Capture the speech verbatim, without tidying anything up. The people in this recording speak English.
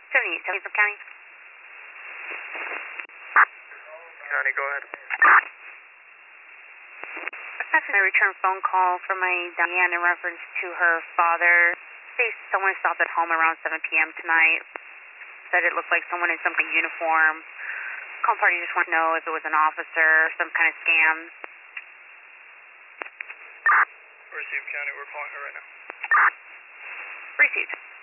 seventy-eight, seventy-eight County. County, go ahead. After my return phone call from my Diane in reference to her father, say someone stopped at home around seven p m tonight. Said it looked like someone in some kind of uniform. Call party just want to know if it was an officer or some kind of scam. Received, County. We're calling her right now. Received.